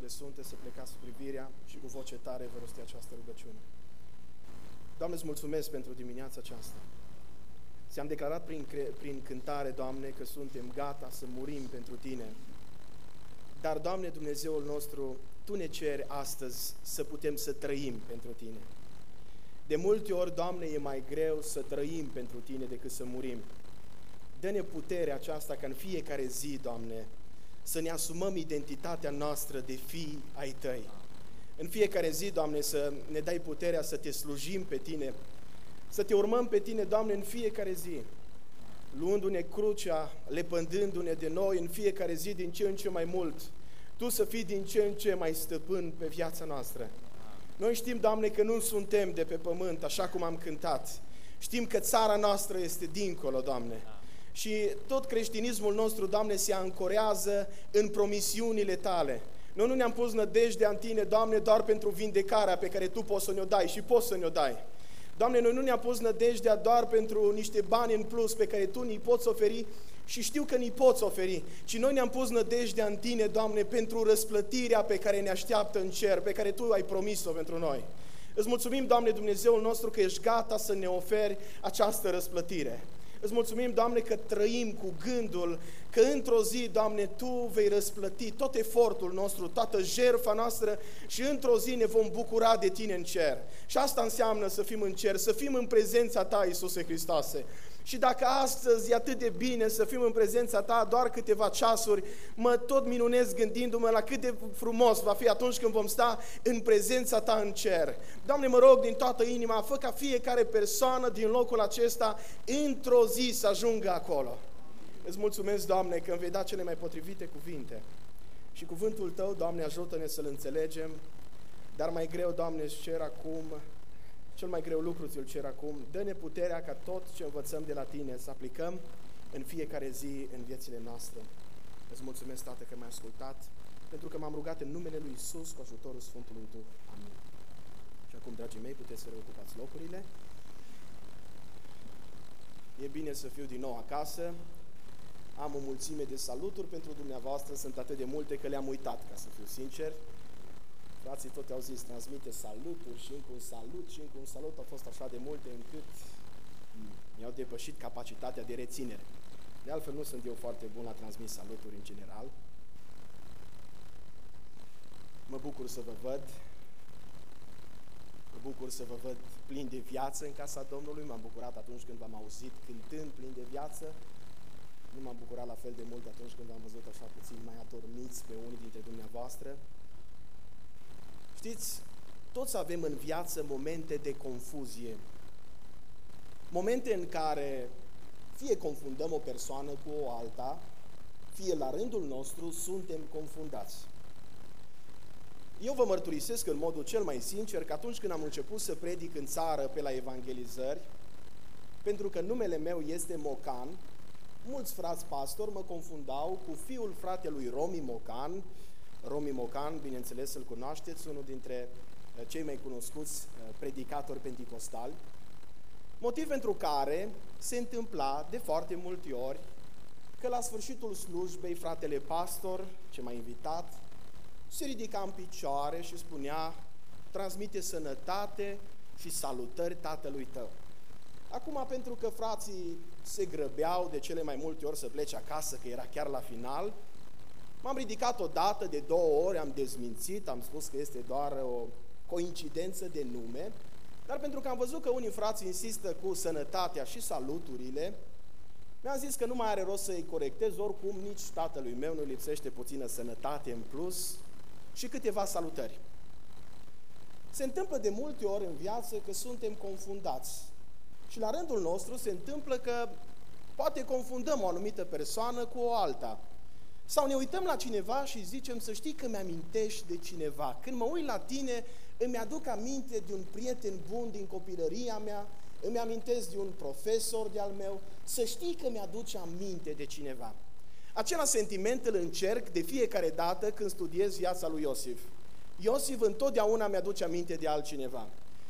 unde sunteți să plecați privirea și cu voce tare vă rosti această rugăciune. Doamne, îți mulțumesc pentru dimineața aceasta. Ți-am declarat prin cântare, Doamne, că suntem gata să murim pentru Tine. Dar, Doamne, Dumnezeul nostru, Tu ne ceri astăzi să putem să trăim pentru Tine. De multe ori, Doamne, e mai greu să trăim pentru Tine decât să murim. Dă-ne puterea aceasta ca în fiecare zi, Doamne, să ne asumăm identitatea noastră de fii ai Tăi. În fiecare zi, Doamne, să ne dai puterea să Te slujim pe Tine, să Te urmăm pe Tine, Doamne, în fiecare zi, luându-ne crucea, lepădându-ne de noi în fiecare zi din ce în ce mai mult. Tu să fii din ce în ce mai stăpân pe viața noastră. Noi știm, Doamne, că nu suntem de pe pământ, așa cum am cântat. Știm că țara noastră este dincolo, Doamne. Și tot creștinismul nostru, Doamne, se ancorează în promisiunile Tale. Noi nu ne-am pus nădejdea în Tine, Doamne, doar pentru vindecarea pe care Tu poți să ne-o dai și poți să ne-o dai. Doamne, noi nu ne-am pus nădejdea doar pentru niște bani în plus pe care Tu ni poți oferi și știu că ni poți oferi, ci noi ne-am pus nădejdea în Tine, Doamne, pentru răsplătirea pe care ne așteaptă în cer, pe care Tu ai promis-o pentru noi. Îți mulțumim, Doamne, Dumnezeul nostru, că ești gata să ne oferi această răsplătire. Îți mulțumim, Doamne, că trăim cu gândul că într-o zi, Doamne, Tu vei răsplăti tot efortul nostru, toată jertfa noastră și într-o zi ne vom bucura de Tine în cer. Și asta înseamnă să fim în cer, să fim în prezența Ta, Iisuse Hristoase. Și dacă astăzi e atât de bine să fim în prezența Ta doar câteva ceasuri, mă tot minunez gândindu-mă la cât de frumos va fi atunci când vom sta în prezența Ta în cer. Doamne, mă rog din toată inima, fă ca fiecare persoană din locul acesta într-o zi să ajungă acolo. Îți mulțumesc, Doamne, că îmi vei da cele mai potrivite cuvinte. Și cuvântul Tău, Doamne, ajută-ne să-l înțelegem, dar mai greu, Doamne, îți cer acum, cel mai greu lucru ți-l cer acum, dă-ne puterea ca tot ce învățăm de la Tine să aplicăm în fiecare zi în viețile noastre. Îți mulțumesc, Tată, că m-ai ascultat, pentru că m-am rugat în numele Lui Iisus cu ajutorul Sfântului Duh. Amin. Și acum, dragii mei, puteți să reocupați locurile. E bine să fiu din nou acasă. Am o mulțime de saluturi pentru dumneavoastră, sunt atât de multe că le-am uitat, ca să fiu sincer. Frații tot au zis, transmite saluturi și încă un salut și încă un salut, au fost așa de multe încât mi-au depășit capacitatea de reținere. De altfel nu sunt eu foarte bun la transmis saluturi în general. Mă bucur să vă văd, mă bucur să vă văd plin de viață în casa Domnului, m-am bucurat atunci când v-am auzit cântând plin de viață, nu m-am bucurat la fel de mult atunci când v-am văzut așa puțin mai adormiți pe unii dintre dumneavoastră. Știți, toți avem în viață momente de confuzie, momente în care fie confundăm o persoană cu o alta, fie la rândul nostru suntem confundați. Eu vă mărturisesc în modul cel mai sincer că atunci când am început să predic în țară pe la evangelizări, pentru că numele meu este Mocan, mulți frați pastori mă confundau cu fiul fratelui Romi Mocan. Romi Mocan, bineînțeles, îl cunoașteți, unul dintre cei mai cunoscuți predicatori penticostali, motiv pentru care se întâmpla de foarte multe ori că la sfârșitul slujbei fratele pastor, ce m-a invitat, se ridica în picioare și spunea: transmite sănătate și salutări tatălui tău. Acum, pentru că frații se grăbeau de cele mai multe ori să plece acasă, că era chiar la final, m-am ridicat o dată, de 2 ori, am dezmințit, am spus că este doar o coincidență de nume, dar pentru că am văzut că unii frați insistă cu sănătatea și saluturile, mi-am zis că nu mai are rost să-i corectez, oricum nici tatălui meu nu lipsește puțină sănătate în plus și câteva salutări. Se întâmplă de multe ori în viață că suntem confundați și la rândul nostru se întâmplă că poate confundăm o anumită persoană cu o alta. Sau ne uităm la cineva și zicem: să știi că mi-amintești de cineva. Când mă uit la tine, îmi aduc aminte de un prieten bun din copilăria mea, îmi amintesc de un profesor de-al meu, să știi că mi-aduce aminte de cineva. Același sentiment îl încerc de fiecare dată când studiez viața lui Iosif. Iosif întotdeauna mi-aduce aminte de altcineva.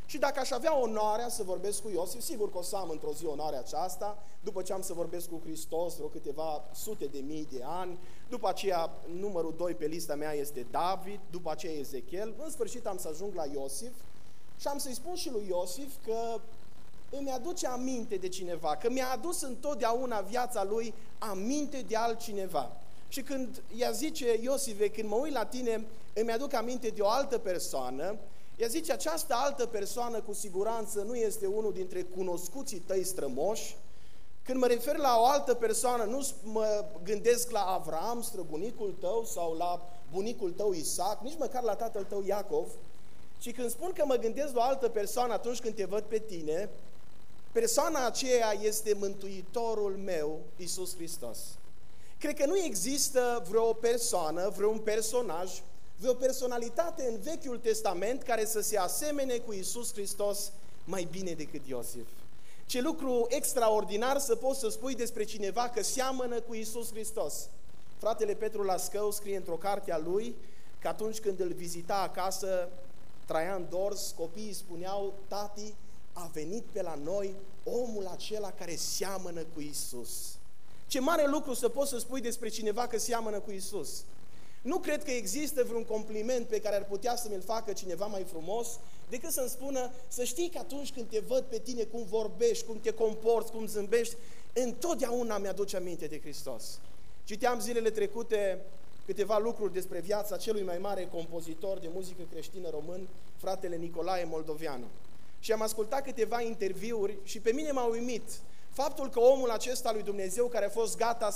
Și dacă aș avea onoarea să vorbesc cu Iosif, sigur că o să am într-o zi onoarea aceasta, după ce am să vorbesc cu Hristos vreo câteva sute de mii de ani, după aceea numărul 2 pe lista mea este David, după aceea Ezechiel, în sfârșit am să ajung la Iosif și am să-i spun și lui Iosif că îmi aduce aminte de cineva, că mi-a adus întotdeauna viața lui aminte de altcineva. Și când ea zice, Iosife, când mă uit la tine, îmi aduc aminte de o altă persoană, ea zice, această altă persoană cu siguranță nu este unul dintre cunoscuții tăi strămoși. Când mă refer la o altă persoană, nu mă gândesc la Avram, străbunicul tău, sau la bunicul tău Isaac, nici măcar la tatăl tău Iacov, ci când spun că mă gândesc la o altă persoană atunci când te văd pe tine, persoana aceea este Mântuitorul meu, Iisus Hristos. Cred că nu există vreo persoană, vreun personaj, vreo personalitate în Vechiul Testament care să se asemene cu Iisus Hristos mai bine decât Iosif. Ce lucru extraordinar să poți să spui despre cineva că seamănă cu Iisus Hristos. Fratele Petru Lascău scrie într-o carte a lui că atunci când îl vizita acasă, Traian Dors, copiii spuneau, tati, a venit pe la noi omul acela care seamănă cu Iisus. Ce mare lucru să poți să spui despre cineva că seamănă cu Iisus. Nu cred că există vreun compliment pe care ar putea să mi-l facă cineva mai frumos decât să-mi spună, să știi că atunci când te văd pe tine, cum vorbești, cum te comporți, cum zâmbești, întotdeauna mi-aduce aminte de Hristos. Citeam zilele trecute câteva lucruri despre viața celui mai mare compozitor de muzică creștină român, fratele Nicolae Moldoveanu. Și am ascultat câteva interviuri și pe mine m-a uimit faptul că omul acesta lui Dumnezeu, care a fost gata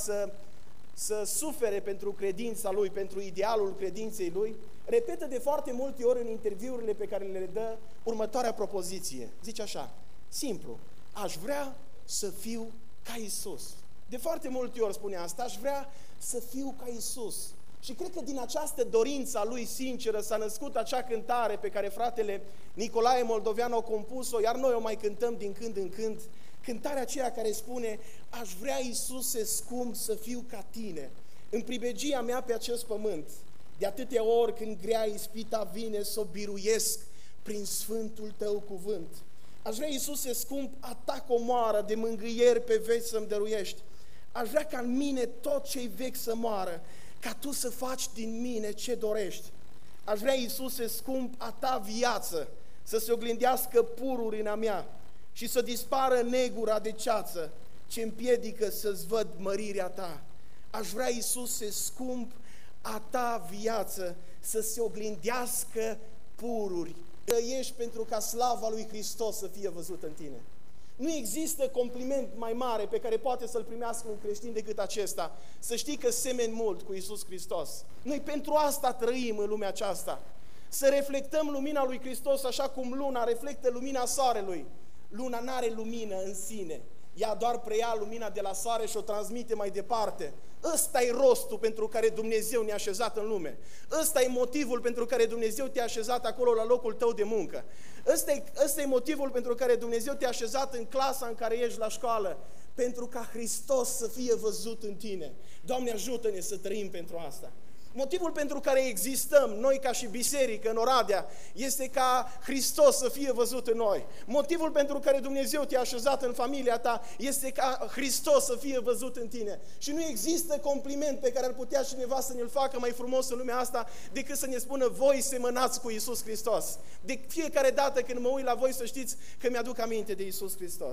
să sufere pentru credința lui, pentru idealul credinței lui, repetă de foarte multe ori în interviurile pe care le dă următoarea propoziție. Zice așa, simplu, aș vrea să fiu ca Iisus. De foarte multe ori spune asta, aș vrea să fiu ca Iisus. Și cred că din această dorință a lui sinceră s-a născut acea cântare pe care fratele Nicolae Moldoveanu a compus-o, iar noi o mai cântăm din când în când, cântarea aceea care spune, aș vrea, Iisuse scump, să fiu ca tine, în pribegia mea pe acest pământ, de atâtea ori când grea ispita vine, să o biruiesc prin sfântul tău cuvânt. Aș vrea, Iisuse scump, a ta comoară de mângâieri pe veci să-mi dăruiești. Aș vrea ca în mine tot ce-i vechi să moară, ca tu să faci din mine ce dorești. Aș vrea, Iisuse scump, a ta viață să se oglindească pururi în a mea și să dispară negura de ceață ce împiedică să-ți văd mărirea ta. Aș vrea, Iisuse scump, a ta viață să se oglindească pururi. Trăiești pentru ca slava lui Hristos să fie văzută în tine. Nu există compliment mai mare pe care poate să-l primească un creștin decât acesta. Să știi că semeni mult cu Iisus Hristos. Noi pentru asta trăim în lumea aceasta. Să reflectăm lumina lui Hristos așa cum luna reflectă lumina soarelui. Luna n-are lumină în sine. Ea doar preia lumina de la soare și o transmite mai departe. Ăsta e rostul pentru care Dumnezeu ne-a așezat în lume. Ăsta e motivul pentru care Dumnezeu te-a așezat acolo la locul tău de muncă. Ăsta e motivul pentru care Dumnezeu te-a așezat în clasa în care ești la școală. Pentru ca Hristos să fie văzut în tine. Doamne, ajută-ne să trăim pentru asta. Motivul pentru care existăm noi ca și biserică în Oradea este ca Hristos să fie văzut în noi. Motivul pentru care Dumnezeu te-a așezat în familia ta este ca Hristos să fie văzut în tine. Și nu există compliment pe care ar putea cineva să ne-l facă mai frumos în lumea asta decât să ne spună voi semănați cu Iisus Hristos. De fiecare dată când mă uit la voi să știți că mi-aduc aminte de Iisus Hristos.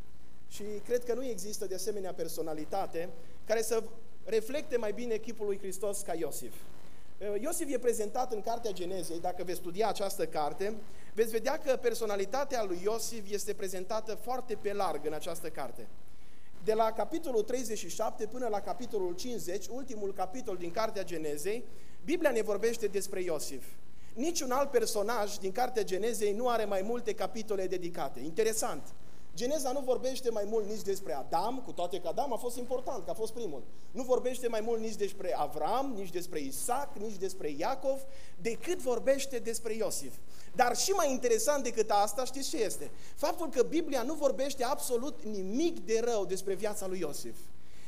Și cred că nu există de asemenea personalitate care să reflecte mai bine chipul lui Hristos ca Iosif. Iosif e prezentat în Cartea Genezei, dacă veți studia această carte, veți vedea că personalitatea lui Iosif este prezentată foarte pe larg în această carte. De la capitolul 37 până la capitolul 50, ultimul capitol din Cartea Genezei, Biblia ne vorbește despre Iosif. Niciun alt personaj din Cartea Genezei nu are mai multe capitole dedicate. Interesant! Geneza nu vorbește mai mult nici despre Adam, cu toate că Adam a fost important, că a fost primul. Nu vorbește mai mult nici despre Avram, nici despre Isaac, nici despre Iacov, decât vorbește despre Iosif. Dar și mai interesant decât asta, știți ce este? Faptul că Biblia nu vorbește absolut nimic de rău despre viața lui Iosif.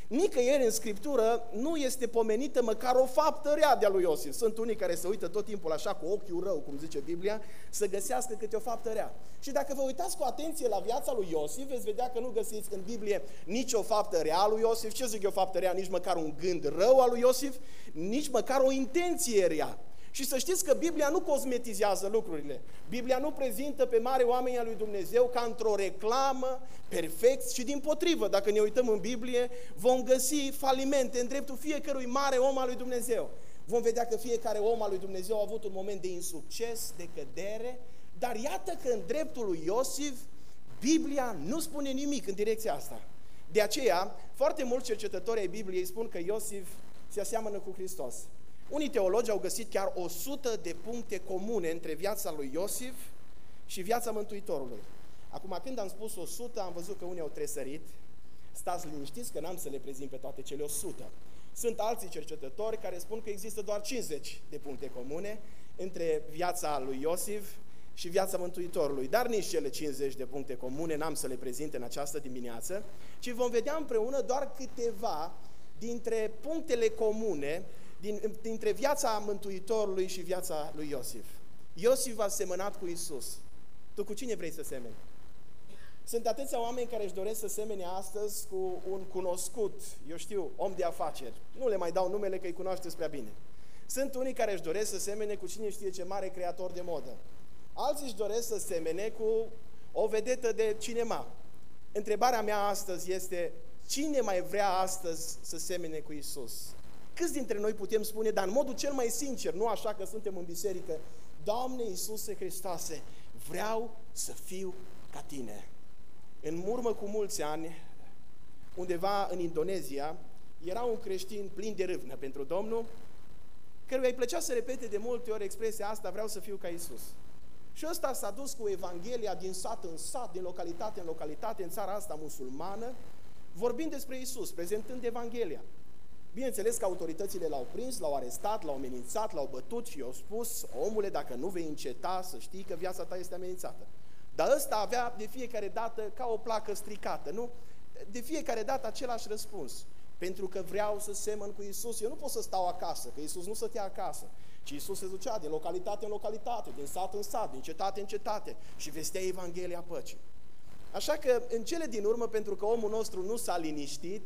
Nicăieri în Scriptură nu este pomenită măcar o faptă rea de-a lui Iosif. Sunt unii care se uită tot timpul așa cu ochiul rău, cum zice Biblia, să găsească câte o faptă rea. Și dacă vă uitați cu atenție la viața lui Iosif, veți vedea că nu găsiți în Biblie nici o faptă rea a lui Iosif. Ce zic eu faptă rea? Nici măcar un gând rău al lui Iosif, nici măcar o intenție rea. Și să știți că Biblia nu cosmetizează lucrurile. Biblia nu prezintă pe mari oameni al lui Dumnezeu ca într-o reclamă perfect și dimpotrivă. Dacă ne uităm în Biblie, vom găsi falimente în dreptul fiecărui mare om al lui Dumnezeu. Vom vedea că fiecare om al lui Dumnezeu a avut un moment de insucces, de cădere, dar iată că în dreptul lui Iosif, Biblia nu spune nimic în direcția asta. De aceea, foarte mulți cercetători ai Bibliei spun că Iosif se aseamănă cu Hristos. Unii teologi au găsit chiar 100 de puncte comune între viața lui Iosif și viața Mântuitorului. Acum, când am spus 100, am văzut că unii au tresărit. Stați liniștiți că n-am să le prezint pe toate cele 100. Sunt alții cercetători care spun că există doar 50 de puncte comune între viața lui Iosif și viața Mântuitorului. Dar nici cele 50 de puncte comune n-am să le prezint în această dimineață, ci vom vedea împreună doar câteva dintre punctele comune dintre viața Mântuitorului și viața lui Iosif. Iosif a semănat cu Iisus. Tu cu cine vrei să semeni? Sunt atâția oameni care își doresc să semene astăzi cu un cunoscut, eu știu, om de afaceri. Nu le mai dau numele că îi cunoașteți prea bine. Sunt unii care își doresc să semene cu cine știe ce mare creator de modă. Alții își doresc să semene cu o vedetă de cinema. Întrebarea mea astăzi este, cine mai vrea astăzi să semene cu Iisus? Câți dintre noi putem spune, dar în modul cel mai sincer, nu așa că suntem în biserică, Doamne Iisuse Hristoase, vreau să fiu ca Tine. În urmă cu mulți ani, undeva în Indonezia, era un creștin plin de râvnă pentru Domnul, căruia îi plăcea să repete de multe ori expresia asta, vreau să fiu ca Iisus. Și ăsta s-a dus cu Evanghelia din sat în sat, din localitate în localitate, în țara asta musulmană, vorbind despre Iisus, prezentând Evanghelia. Bineînțeles că autoritățile l-au prins, l-au arestat, l-au amenințat, l-au bătut și i-au spus, omule, dacă nu vei înceta, să știi că viața ta este amenințată. Dar ăsta avea de fiecare dată ca o placă stricată, nu? De fiecare dată același răspuns. Pentru că vreau să semăn cu Iisus, eu nu pot să stau acasă, că Iisus nu stătea acasă, ci Iisus se ducea din localitate în localitate, din sat în sat, din cetate în cetate și vestea Evanghelia păcii. Așa că în cele din urmă, pentru că omul nostru nu s-a liniștit,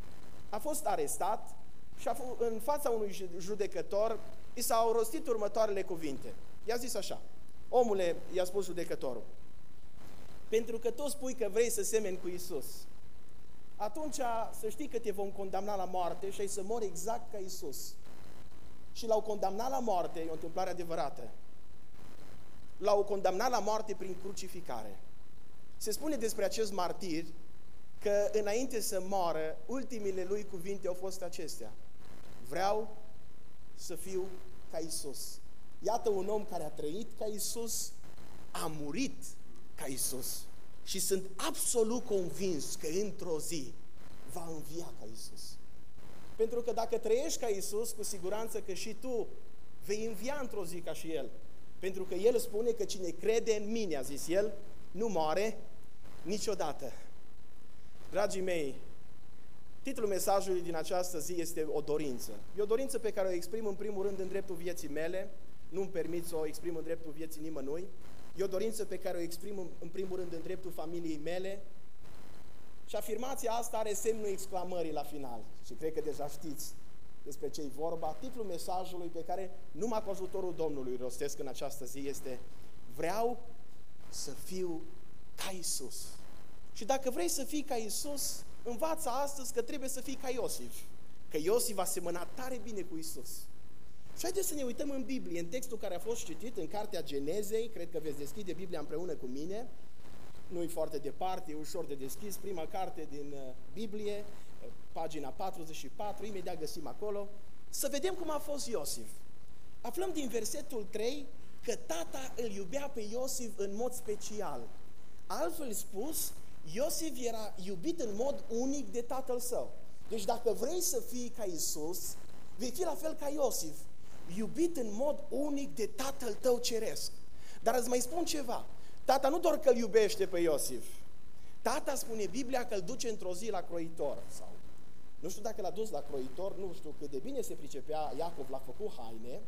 a fost arestat și în fața unui judecător i s-au rostit următoarele cuvinte. I-a zis așa, omule, i-a spus judecătorul, pentru că tu spui că vrei să semeni cu Iisus, atunci să știi că te vom condamna la moarte și ai să mori exact ca Iisus. Și l-au condamnat la moarte, e o întâmplare adevărată, l-au condamnat la moarte prin crucificare. Se spune despre acest martir că înainte să moară, ultimile lui cuvinte au fost acestea. Vreau să fiu ca Iisus. Iată un om care a trăit ca Iisus, a murit ca Iisus. Și sunt absolut convins că într-o zi va învia ca Iisus. Pentru că dacă trăiești ca Iisus, cu siguranță că și tu vei învia într-o zi ca și El. Pentru că El spune că cine crede în mine, a zis El, nu moare niciodată. Dragii mei, titlul mesajului din această zi este o dorință. E o dorință pe care o exprim în primul rând în dreptul vieții mele, nu-mi permit să o exprim în dreptul vieții nimănui. E o dorință pe care o exprim în primul rând în dreptul familiei mele și afirmația asta are semnul exclamării la final. Și cred că deja știți despre ce-i vorba. Titlul mesajului pe care numai cu ajutorul Domnului rostesc în această zi este vreau să fiu ca Iisus. Și dacă vrei să fii ca Iisus, învață astăzi că trebuie să fii ca Iosif. Că Iosif a semănat tare bine cu Iisus. Și haideți să ne uităm în Biblie, în textul care a fost citit în cartea Genezei, cred că veți deschide Biblia împreună cu mine, nu-i foarte departe, e ușor de deschis, prima carte din Biblie, pagina 44, imediat găsim acolo, să vedem cum a fost Iosif. Aflăm din versetul 3 că tata îl iubea pe Iosif în mod special. Altfel spus, Iosif era iubit în mod unic de tatăl său. Deci dacă vrei să fii ca Iisus, vei fi la fel ca Iosif, iubit în mod unic de tatăl tău ceresc. Dar îți mai spun ceva, tata nu doar că îl iubește pe Iosif, tata, spune Biblia, că îl duce într-o zi la croitor sau Nu știu dacă l-a dus la croitor, nu știu cât de bine se pricepea Iacov, l-a făcut haine,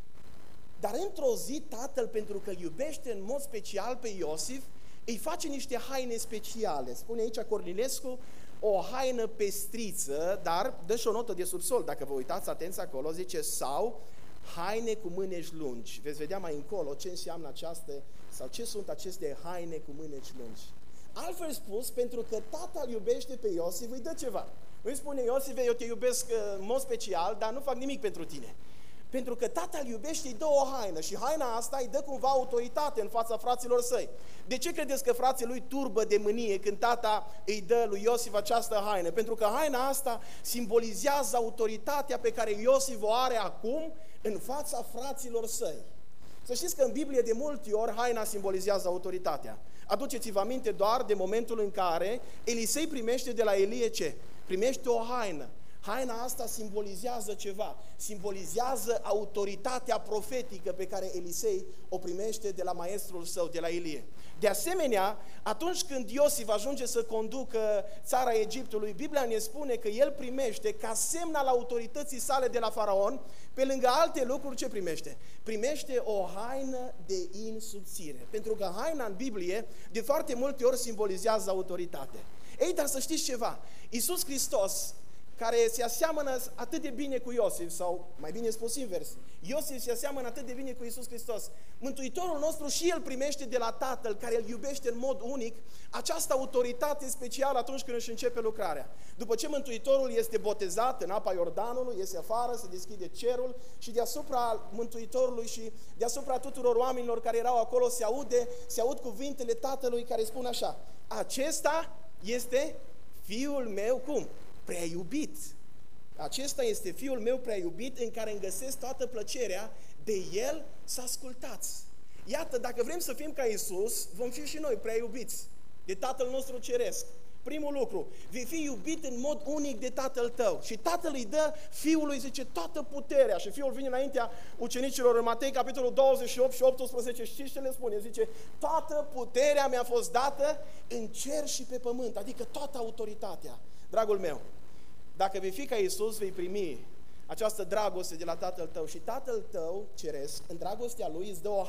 dar într-o zi tatăl, pentru că îl iubește în mod special pe Iosif, îi face niște haine speciale. Spune aici Cornilescu, o haină pestriță, dar dă și o notă de subsol, dacă vă uitați atenți acolo, zice sau haine cu mâneci lungi. Veți vedea mai încolo ce înseamnă această, sau ce sunt aceste haine cu mâneci lungi. Altfel spus, pentru că tata îl iubește pe Iosif, îi dă ceva. Îi spune, Iosife, eu te iubesc în mod special, dar nu fac nimic pentru tine. Pentru că tata îl iubește, îi dă o haină și haina asta îi dă cumva autoritate în fața fraților săi. De ce credeți că frații lui turbă de mânie când tata îi dă lui Iosif această haină? Pentru că haina asta simbolizează autoritatea pe care Iosif o are acum în fața fraților săi. Să știți că în Biblie de multe ori haina simbolizează autoritatea. Aduceți-vă aminte doar de momentul în care Elisei primește de la Elie ce? Primește o haină. Haina asta simbolizează ceva, simbolizează autoritatea profetică pe care Elisei o primește de la maestrul său, de la Elie. De asemenea, atunci când Iosif ajunge să conducă țara Egiptului, Biblia ne spune că el primește ca semn al autorității sale de la faraon, pe lângă alte lucruri, ce primește? Primește o haină de in subțire, pentru că haina în Biblie de foarte multe ori simbolizează autoritate. Ei, dar să știți ceva, Iisus Hristos, care se aseamănă atât de bine cu Iosif, sau mai bine spus invers, Iosif se aseamănă atât de bine cu Iisus Hristos. Mântuitorul nostru și El primește de la Tatăl, care îl iubește în mod unic, această autoritate specială atunci când își începe lucrarea. După ce Mântuitorul este botezat în apa Iordanului, iese afară, se deschide cerul și deasupra Mântuitorului și deasupra tuturor oamenilor care erau acolo se aud cuvintele Tatălui care spun așa: acesta este Fiul meu, cum? Prea iubit. Acesta este Fiul meu prea iubit, în care îmi găsesc toată plăcerea, de El să ascultați. Iată, dacă vrem să fim ca Iisus, vom fi și noi prea iubiți de Tatăl nostru Ceresc. Primul lucru, vei fi iubit în mod unic de Tatăl tău. Și Tatăl îi dă Fiului, zice, toată puterea. Și Fiul vine înaintea ucenicilor în Matei, capitolul 28 și 18, știți ce le spune? Zice, toată puterea mi-a fost dată în cer și pe pământ, adică toată autoritatea. Dragul meu, dacă vei fi ca Iisus, vei primi această dragoste de la Tatăl tău și Tatăl tău ceresc, în dragostea Lui îți dă o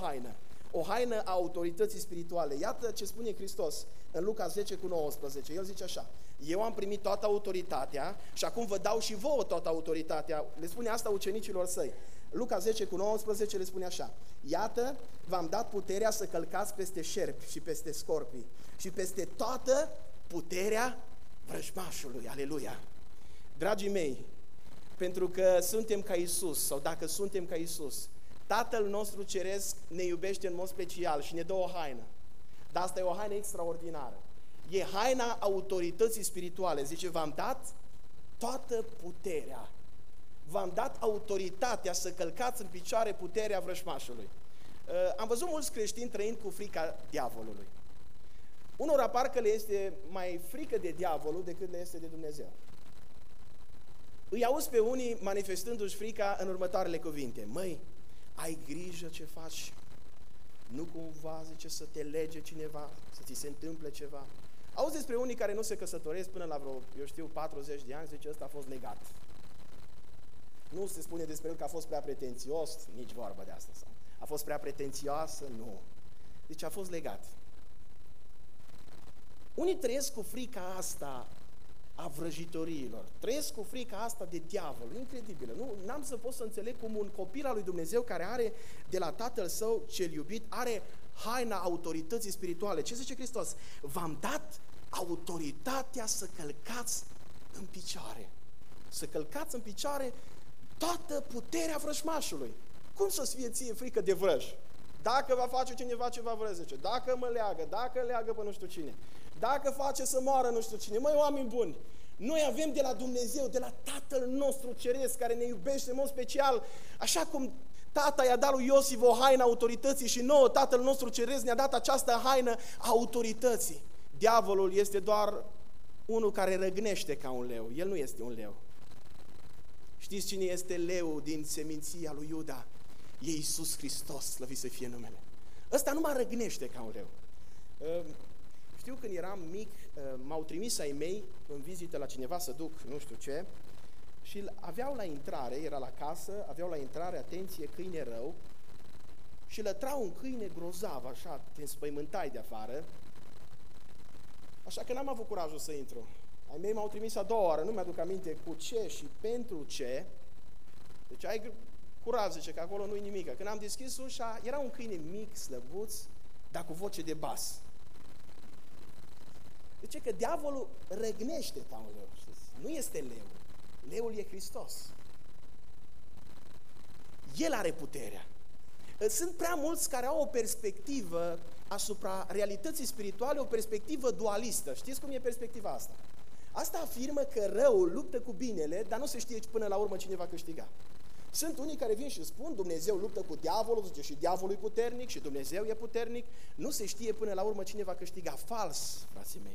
haină a autorității spirituale. Iată ce spune Hristos în Luca 10 cu 19. El zice așa: eu am primit toată autoritatea și acum vă dau și vouă toată autoritatea. Le spune asta ucenicilor săi. Luca 10 cu 19 le spune așa: iată, v-am dat puterea să călcați peste șerpi și peste scorpii și peste toată puterea vrăjmașului. Aleluia! Dragii mei, pentru că suntem ca Iisus, sau dacă suntem ca Iisus, Tatăl nostru Ceresc ne iubește în mod special și ne dă o haină. Dar asta e o haină extraordinară. E haina autorității spirituale. Zice, v-am dat toată puterea. V-am dat autoritatea să călcați în picioare puterea vrăjmașului. Am văzut mulți creștini trăind cu frica diavolului. Unora parcă le este mai frică de diavolul decât le este de Dumnezeu. Îi auzi pe unii manifestându-și frica în următoarele cuvinte: măi, ai grijă ce faci, nu cumva, zice, să te lege cineva, să ți se întâmple ceva. Auzi despre unii care nu se căsătoresc până la vreo, 40 de ani, zice, ăsta a fost legat. Nu se spune despre el că a fost prea pretențios, nici vorba de asta. Sau a fost prea pretențioasă, nu. Deci a fost legat. Unii trăiesc cu frica asta a vrăjitoriilor, trăiesc cu frica asta de diavol, incredibilă. N-am să pot să înțeleg cum un copil al lui Dumnezeu care are de la Tatăl Său cel iubit, are haina autorității spirituale. Ce zice Hristos? V-am dat autoritatea să călcați în picioare. Să călcați în picioare toată puterea vrăjmașului. Cum să-ți fie ție frică de vrăj? Dacă va face cineva ceva vrăj, zice, dacă mă leagă, dacă leagă pe nu știu cine, dacă face să moară nu știu cine. Măi, oameni buni, noi avem de la Dumnezeu, de la Tatăl nostru Ceresc, care ne iubește în mod special, așa cum Tata i-a dat lui Iosif o haină autorității și nouă, Tatăl nostru Ceresc ne-a dat această haină autorității. Diavolul este doar unul care răgnește ca un leu, el nu este un leu. Știți cine este leu din seminția lui Iuda? E Iisus Hristos, slăvit să fie numele. Ăsta nu mai răgnește ca un leu. Știu când eram mic, m-au trimis ai mei în vizită la cineva să duc nu știu ce și aveau la intrare, era la casă, aveau la intrare, atenție, câine rău și lătrau un câine grozav, așa, te înspăimântai de afară, așa că n-am avut curajul să intru. Ai mei m-au trimis a doua oară, nu mi-aduc aminte cu ce și pentru ce, deci ai curaj, zice, că acolo nu-i nimic. Când am deschis ușa, era un câine mic, slăbuț, dar cu voce de bas. Deci că diavolul răgnește taunul leu, știți? Nu este leu. Leul e Hristos. El are puterea. Sunt prea mulți care au o perspectivă asupra realității spirituale, o perspectivă dualistă. Știți cum e perspectiva asta? Asta afirmă că răul luptă cu binele, dar nu se știe până la urmă cine va câștiga. Sunt unii care vin și spun, Dumnezeu luptă cu diavolul, zice și diavolul e puternic și Dumnezeu e puternic. Nu se știe până la urmă cine va câștiga. Fals, frații mei.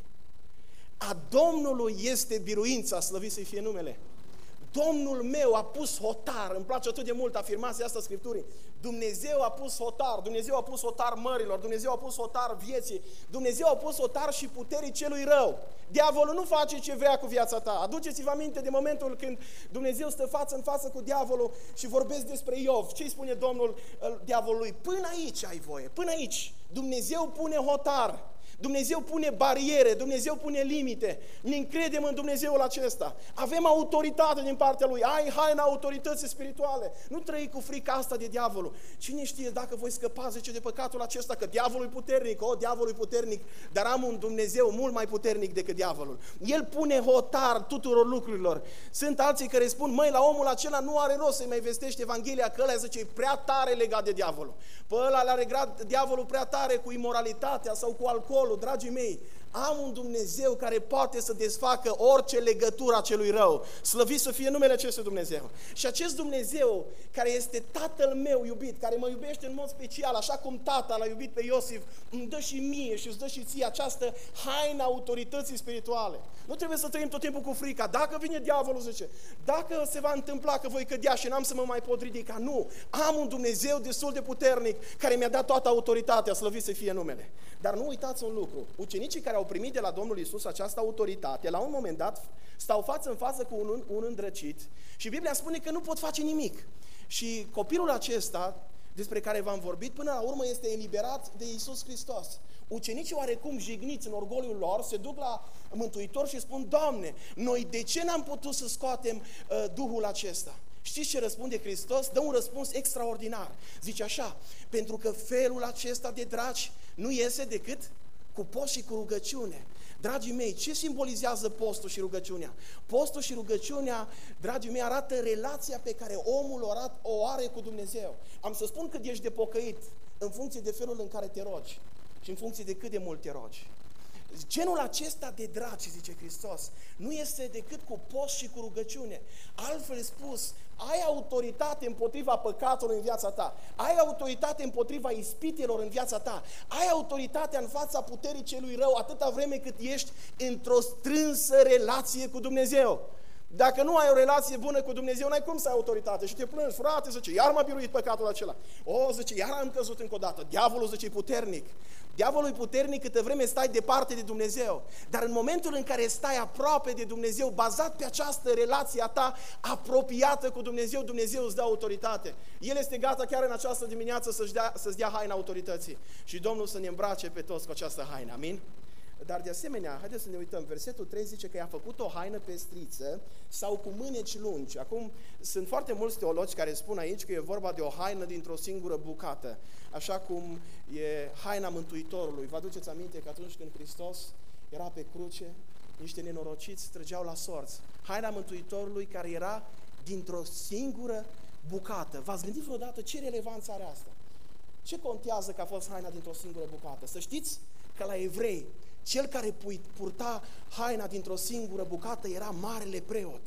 A Domnului este biruința, slăvit să-i fie numele. Domnul meu a pus hotar, îmi place atât de mult afirmația asta Scripturii. Dumnezeu a pus hotar, Dumnezeu a pus hotar mărilor, Dumnezeu a pus hotar vieții, Dumnezeu a pus hotar și puterii celui rău. Diavolul nu face ce vrea cu viața ta. Aduceți-vă aminte de momentul când Dumnezeu stă față în față cu diavolul și vorbesc despre Iov. Ce îi spune Domnul diavolului? Până aici ai voie, până aici. Dumnezeu pune hotar. Dumnezeu pune bariere, Dumnezeu pune limite. Ne încredem în Dumnezeul acesta. Avem autoritate din partea Lui. Ai haina autorității spirituale. Nu trăi cu frica asta de diavolul. Cine știe dacă voi scăpa, zice, de păcatul acesta, că diavolul e puternic, diavolul e puternic, dar am un Dumnezeu mult mai puternic decât diavolul. El pune hotar tuturor lucrurilor. Sunt alții care spun, măi, la omul acela nu are rost să-i mai vestești Evanghelia, că ăla, zice, e prea tare legat de diavolul. Pe ăla l-a legat diavolul prea tare cu imoralitatea sau cu alcool. Dragii mei, am un Dumnezeu care poate să desfacă orice legătură a celui rău. Slăvit să fie numele acestui Dumnezeu. Și acest Dumnezeu care este Tatăl meu iubit, care mă iubește în mod special, așa cum Tata l-a iubit pe Iosif, îmi dă și mie și îți dă și ție această haină autorității spirituale. Nu trebuie să trăim tot timpul cu frica. Dacă vine diavolul, zice, dacă se va întâmpla că voi cădea și n-am să mă mai pot ridica. Nu, am un Dumnezeu destul de puternic care mi-a dat toată autoritatea, slăvit să fie numele. Dar nu uitați un lucru, ucenicii care au primit de la Domnul Iisus această autoritate, la un moment dat stau față în față cu un îndrăcit și Biblia spune că nu pot face nimic. Și copilul acesta, despre care v-am vorbit, până la urmă este eliberat de Iisus Hristos. Ucenicii oarecum jigniți în orgoliul lor se duc la Mântuitor și spun, Doamne, noi de ce n-am putut să scoatem Duhul acesta? Știți ce răspunde Hristos? Dă un răspuns extraordinar. Zice așa, pentru că felul acesta de draci nu iese decât cu post și cu rugăciune. Dragii mei, ce simbolizează postul și rugăciunea? Postul și rugăciunea, dragii mei, arată relația pe care omul o are cu Dumnezeu. Am să spun cât ești de pocăit în funcție de felul în care te rogi și în funcție de cât de mult te rogi. Genul acesta de draci, zice Hristos, nu este decât cu post și cu rugăciune. Altfel spus, ai autoritate împotriva păcatului în viața ta, ai autoritate împotriva ispitelor în viața ta, ai autoritatea în fața puterii celui rău atâta vreme cât ești într-o strânsă relație cu Dumnezeu. Dacă nu ai o relație bună cu Dumnezeu, n-ai cum să ai autoritate și te plângi, frate, zice, iar m-a biruit păcatul acela. Zice, iar am căzut încă o dată. Diavolul, zice, e puternic. Diavolul e puternic câtă vreme stai departe de Dumnezeu. Dar în momentul în care stai aproape de Dumnezeu, bazat pe această relație a ta apropiată cu Dumnezeu, Dumnezeu îți dă autoritate. El este gata chiar în această dimineață să-ți dea haina autorității. Și Domnul să ne îmbrace pe toți cu această haină. Amin? Dar de asemenea, haideți să ne uităm, versetul 3 zice că i-a făcut o haină pestriță sau cu mâneci lungi. Acum, sunt foarte mulți teologi care spun aici că e vorba de o haină dintr-o singură bucată, așa cum e haina Mântuitorului. Vă aduceți aminte că atunci când Hristos era pe cruce, niște nenorociți trăgeau la sorți. Haina Mântuitorului care era dintr-o singură bucată. V-ați gândit vreodată ce relevanță are asta? Ce contează că a fost haina dintr-o singură bucată? Să știți că la evrei, cel care purta haina dintr-o singură bucată era marele preot.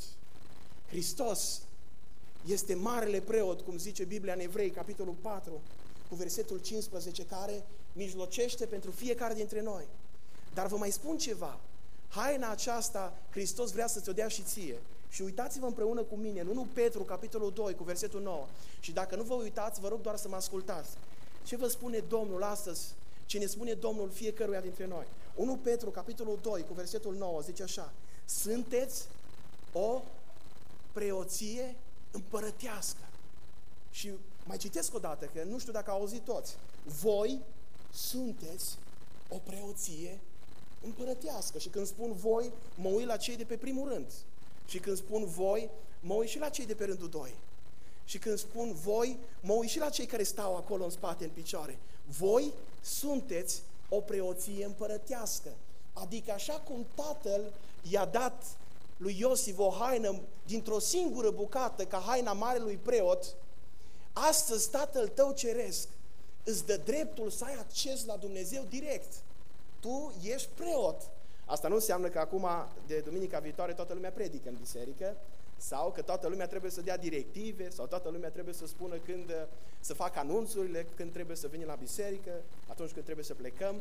Hristos este marele preot, cum zice Biblia în Evrei, capitolul 4, cu versetul 15, care mijlocește pentru fiecare dintre noi. Dar vă mai spun ceva, haina aceasta Hristos vrea să ți-o dea și ție. Și uitați-vă împreună cu mine în 1 Petru, capitolul 2, cu versetul 9. Și dacă nu vă uitați, vă rog doar să mă ascultați. Ce vă spune Domnul astăzi ce ne spune Domnul fiecăruia dintre noi. 1 Petru, capitolul 2, cu versetul 9, zice așa: sunteți o preoție împărătească. Și mai citesc o dată, că nu știu dacă au auzit toți. Voi sunteți o preoție împărătească. Și când spun voi, mă uit la cei de pe primul rând. Și când spun voi, mă uit și la cei de pe rândul 2. Și când spun voi, mă uit și la cei care stau acolo în spate, în picioare. Voi sunteți o preoție împărătească. Adică așa cum Tatăl i-a dat lui Iosif o haină dintr-o singură bucată, ca haina marelui preot, astăzi Tatăl tău ceresc îți dă dreptul să ai acces la Dumnezeu direct. Tu ești preot. Asta nu înseamnă că acum, de duminica viitoare, toată lumea predică în biserică, sau că toată lumea trebuie să dea directive, sau toată lumea trebuie să spună când să facă anunțurile, când trebuie să venim la biserică, atunci când trebuie să plecăm.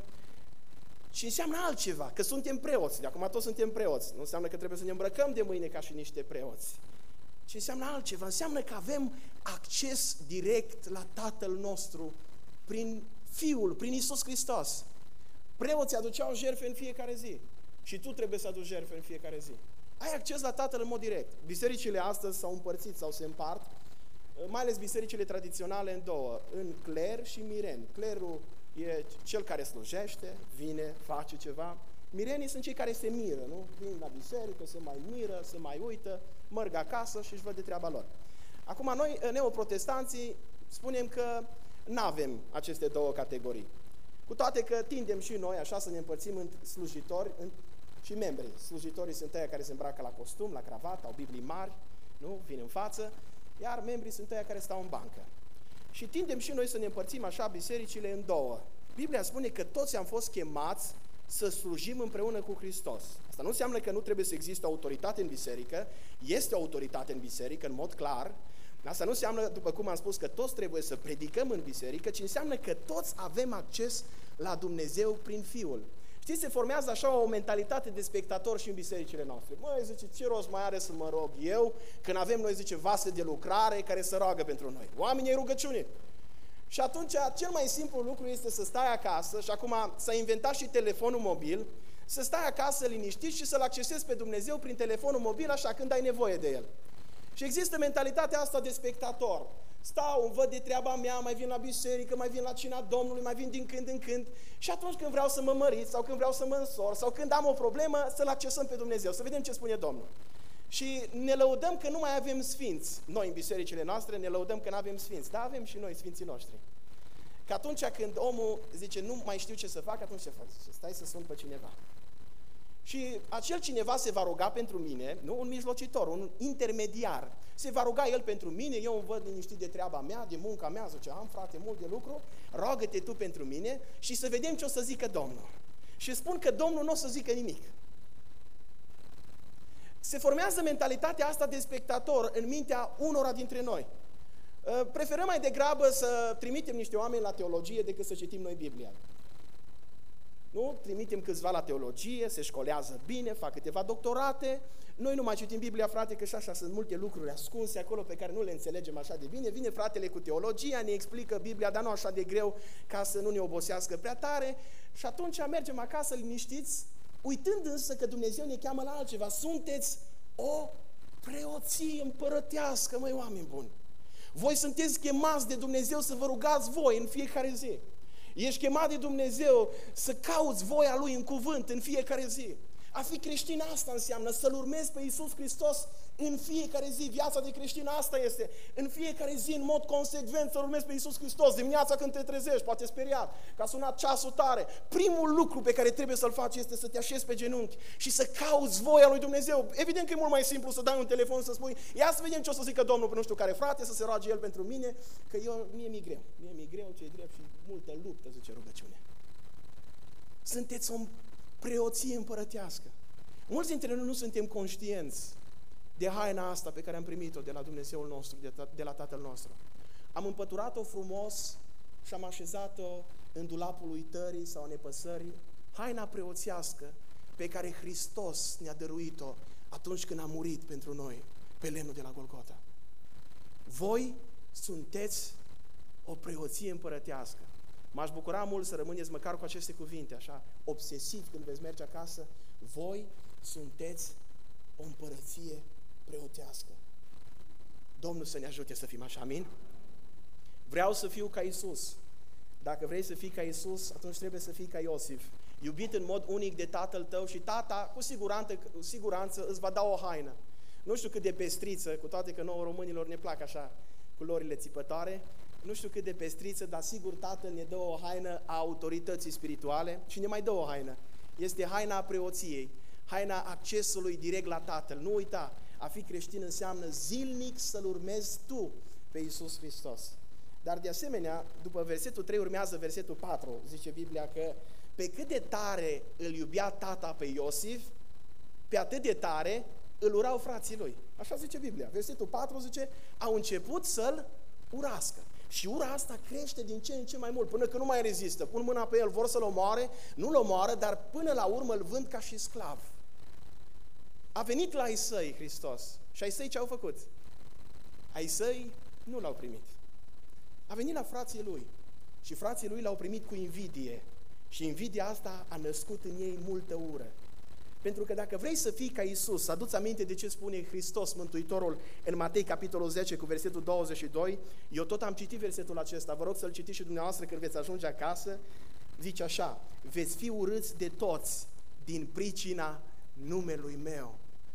Și înseamnă altceva, că suntem preoți. De acum toți suntem preoți. Nu înseamnă că trebuie să ne îmbrăcăm de mâine ca și niște preoți. Și înseamnă altceva. Înseamnă că avem acces direct la Tatăl nostru prin Fiul, prin Iisus Hristos. Preoții aduceau jertfe în fiecare zi. Și tu trebuie să aduci jertfe în fiecare zi. Ai acces la Tatăl în mod direct. Bisericile astăzi s-au împărțit sau se împart, mai ales bisericile tradiționale, în două, în cler și mireni. Clerul e cel care slujește, vine, face ceva. Mirenii sunt cei care se miră, nu? Vin la biserică, se mai miră, se mai uită, merg acasă și își văd de treaba lor. Acum noi, neoprotestanții, spunem că nu avem aceste două categorii. Cu toate că tindem și noi așa să ne împărțim în slujitori și membri. Slujitorii sunt aia care se îmbracă la costum, la cravată, au Biblii mari, nu? Vin în față, iar membrii sunt aia care stau în bancă. Și tindem și noi să ne împărțim așa bisericile în două. Biblia spune că toți am fost chemați să slujim împreună cu Hristos. Asta nu înseamnă că nu trebuie să existe autoritate în biserică, este autoritate în biserică, în mod clar. Asta nu înseamnă, după cum am spus, că toți trebuie să predicăm în biserică, ci înseamnă că toți avem acces la Dumnezeu prin Fiul. Știți, se formează așa o mentalitate de spectator și în bisericile noastre. Măi, zice, ce rost mai are să mă rog eu, când avem noi, zice, vase de lucrare care să roagă pentru noi. Oamenii ai rugăciune. Și atunci, cel mai simplu lucru este să stai acasă, și acum s-a inventat și telefonul mobil, să stai acasă liniștit și să-L accesezi pe Dumnezeu prin telefonul mobil, așa când ai nevoie de El. Și există mentalitatea asta de spectator. Stau, văd de treaba mea, mai vin la biserică, mai vin la cina Domnului, mai vin din când în când și atunci când vreau să mă mărit sau când vreau să mă însor sau când am o problemă, să-L accesăm pe Dumnezeu, să vedem ce spune Domnul. Și ne lăudăm că nu mai avem sfinți. Noi în bisericile noastre ne lăudăm că nu avem sfinți, dar avem și noi sfinții noștri. Că atunci când omul zice nu mai știu ce să fac, atunci ce fac? Zice, stai să sun pe cineva. Și acel cineva se va ruga pentru mine, nu? Un mijlocitor, un intermediar. Se va ruga el pentru mine, eu îmi văd liniștit de treaba mea, de munca mea, zice, am frate mult de lucru, roagă-te tu pentru mine și să vedem ce o să zică Domnul. Și spun că Domnul nu o să zică nimic. Se formează mentalitatea asta de spectator în mintea unora dintre noi. Preferăm mai degrabă să trimitem niște oameni la teologie decât să citim noi Biblia. Nu? Trimitem câțiva la teologie, se școlează bine, fac câteva doctorate, noi nu mai citim Biblia, frate, că și așa sunt multe lucruri ascunse acolo pe care nu le înțelegem așa de bine. Vine fratele cu teologia, ne explică Biblia, dar nu așa de greu ca să nu ne obosească prea tare și atunci mergem acasă liniștiți, uitând însă că Dumnezeu ne cheamă la altceva. Sunteți o preoție împărătească, măi, oameni buni. Voi sunteți chemați de Dumnezeu să vă rugați voi în fiecare zi. Ești chemat de Dumnezeu să cauți voia Lui în cuvânt în fiecare zi. A fi creștin asta înseamnă să-L urmezi pe Iisus Hristos în fiecare zi. Viața de creștin asta este. În fiecare zi, în mod consecvent, să-L urmezi pe Iisus Hristos. Dimineața când te trezești, poate speriat, că a sunat ceasul tare. Primul lucru pe care trebuie să-l faci este să te așezi pe genunchi și să cauți voia lui Dumnezeu. Evident că e mult mai simplu să dai un telefon să spui, ia să vedem ce o să zică Domnul pe nu știu care frate, să se roage el pentru mine, că mie mi-e greu. Mie mi-e greu, ce-i drept și multă luptă, zice rugăciune. Sunteți o preoție împărătească. Mulți dintre noi nu suntem conștienți de haina asta pe care am primit-o de la Dumnezeul nostru, de la Tatăl nostru. Am împăturat-o frumos și am așezat-o în dulapul uitării sau nepăsării, haina preoțească pe care Hristos ne-a dăruit-o atunci când a murit pentru noi pe lemnul de la Golgota. Voi sunteți o preoție împărătească. M-aș bucura mult să rămâneți măcar cu aceste cuvinte, așa, obsesiv când veți merge acasă. Voi sunteți o împărăție preotească. Domnul să ne ajute să fim așa, amin? Vreau să fiu ca Iisus. Dacă vrei să fii ca Iisus, atunci trebuie să fii ca Iosif, iubit în mod unic de tatăl tău și tata cu siguranță îți va da o haină. Nu știu cât de pestriță, cu toate că nouă românilor ne plac așa culorile țipătoare, nu știu cât de pestriță, dar sigur tatăl ne dă o haină a autorității spirituale și ne mai dă o haină. Este haina preoției, haina accesului direct la Tatăl. Nu uita, a fi creștin înseamnă zilnic să-L urmezi tu pe Iisus Hristos. Dar de asemenea, după versetul 3 urmează versetul 4, zice Biblia că pe cât de tare îl iubea tata pe Iosif, pe atât de tare îl urau frații lui. Așa zice Biblia. Versetul 4 zice, au început să-l urască. Și ura asta crește din ce în ce mai mult, până că nu mai rezistă. Pun mâna pe el, vor să-l omoare, nu-l omoară, dar până la urmă îl vând ca și sclav. A venit la ai săi Hristos. Și ai săi ce au făcut? Ai săi nu l-au primit. A venit la frații lui și frații lui l-au primit cu invidie. Și invidia asta a născut în ei multă ură. Pentru că dacă vrei să fii ca Iisus, aduți aminte de ce spune Hristos Mântuitorul în Matei capitolul 10 cu versetul 22, eu tot am citit versetul acesta, vă rog să-l citiți și dumneavoastră când veți ajunge acasă, zice așa, veți fi urâți de toți din pricina numelui meu.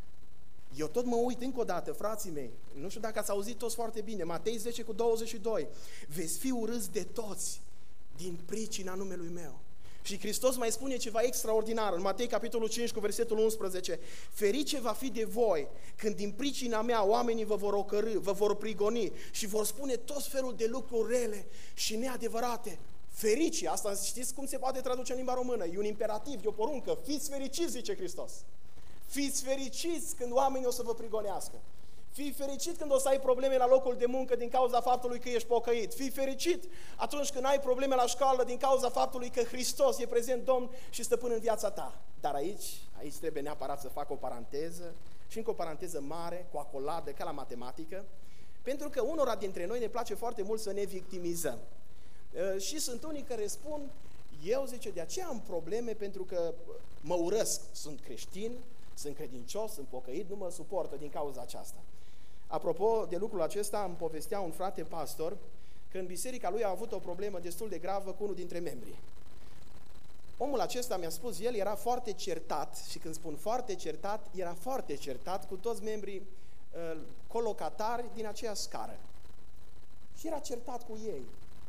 Eu tot mă uit încă o dată, frații mei, nu știu dacă ați auzit toți foarte bine, Matei 10 cu 22, veți fi urâți de toți din pricina numelui meu. Și Hristos mai spune ceva extraordinar în Matei capitolul 5 cu versetul 11. Ferice va fi de voi când din pricina mea oamenii vă vor ocărî, vă vor prigoni și vor spune tot felul de lucruri rele și neadevărate. Ferice, asta știți cum se poate traduce în limba română? E un imperativ, e o poruncă. Fiți fericiți, zice Hristos. Fiți fericiți când oamenii o să vă prigonească. Fii fericit când o să ai probleme la locul de muncă din cauza faptului că ești pocăit. Fii fericit atunci când ai probleme la școală din cauza faptului că Hristos e prezent Domn și stăpân în viața ta. Dar aici trebuie neapărat să fac o paranteză și încă o paranteză mare, cu acoladă, ca la matematică, pentru că unora dintre noi ne place foarte mult să ne victimizăm. Și sunt unii care spun, eu, zice, de aceea am probleme pentru că mă urăsc, sunt creștin, sunt credincios, sunt pocăit, nu mă suportă din cauza aceasta. Apropo de lucrul acesta, îmi povestea un frate pastor că în biserica lui a avut o problemă destul de gravă cu unul dintre membrii. Omul acesta, mi-a spus, el era foarte certat, și când spun foarte certat, era foarte certat cu toți membrii colocatari din aceea scară. Și era certat cu ei.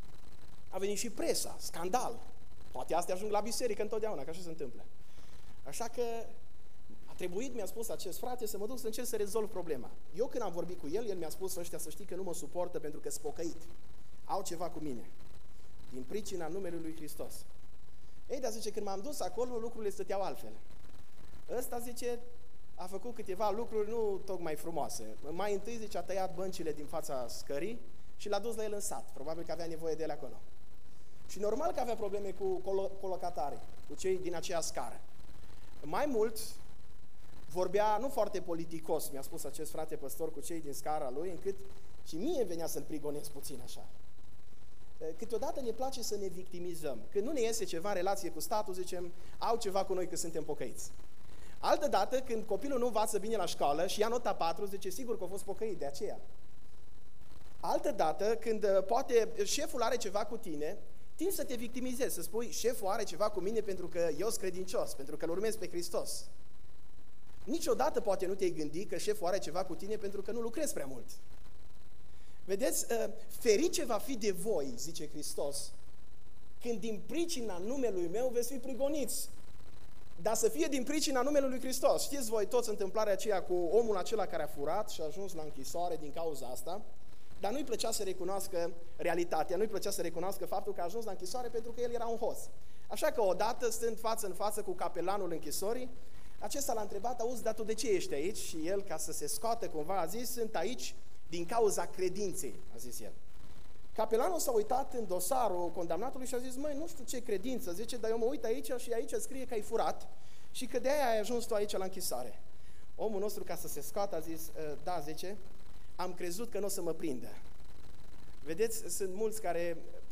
A venit și presa, scandal. Toate astea ajung la biserică întotdeauna, că așa se întâmplă. Așa că a trebuit, mi-a spus acest frate, să mă duc să încerc să rezolv problema. Eu când am vorbit cu el mi-a spus, ăștia să știi că nu mă suportă pentru că sunt pocăit. Au ceva cu mine. Din pricina numelui lui Hristos. Ei, dar zice, când m-am dus acolo, lucrurile stăteau altfel. Ăsta, zice, a făcut câteva lucruri nu tocmai frumoase. Mai întâi, zice, a tăiat băncile din fața scării și l-a dus la el în sat. Probabil că avea nevoie de ele acolo. Și normal că avea probleme cu colocatarii, cu cei din aceea scară. Mai mult, vorbea nu foarte politicos, mi-a spus acest frate păstor, cu cei din scara lui, încât și mie venea să-l prigonesc puțin așa. Câteodată ne place să ne victimizăm. Când nu ne iese ceva în relație cu statul, zicem, au ceva cu noi că suntem pocăiți. Altădată, când copilul nu învață bine la școală și ia nota 4, zice, sigur că a fost pocăit, de aceea. Altădată, când poate șeful are ceva cu tine, timp să te victimizezi, să spui, șeful are ceva cu mine pentru că eu sunt credincios, pentru că îl urmez pe Hristos. Niciodată poate nu te-ai gândit că șeful are ceva cu tine pentru că nu lucrezi prea mult. Vedeți, ferice va fi de voi, zice Hristos, când din pricina numelui meu veți fi prigoniți. Dar să fie din pricina numelui lui Hristos. Știți voi toți întâmplarea aceea cu omul acela care a furat și a ajuns la închisoare din cauza asta, dar nu-i plăcea să recunoască realitatea, nu-i plăcea să recunoască faptul că a ajuns la închisoare pentru că el era un hoț. Așa că odată, stând față în față cu capelanul închisorii, acesta l-a întrebat, auzi, dar tu de ce ești aici? Și el, ca să se scoată cumva, a zis, sunt aici din cauza credinței, a zis el. Capelanul s-a uitat în dosarul condamnatului și a zis, măi, nu știu ce credință, zice, dar eu mă uit aici și aici scrie că ai furat și că de-aia ai ajuns tu aici la închisoare. Omul nostru, ca să se scoată, a zis, da, zice, am crezut că nu o să mă prindă. Vedeți, sunt mulți care